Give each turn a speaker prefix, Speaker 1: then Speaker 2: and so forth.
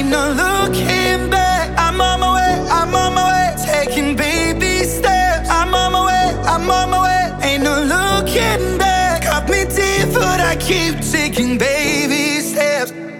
Speaker 1: no looking back. I'm on my way, I'm on my way. Taking baby steps. I'm on my way, I'm on my way. Ain't no looking back. Cut me deep, but I keep taking baby steps.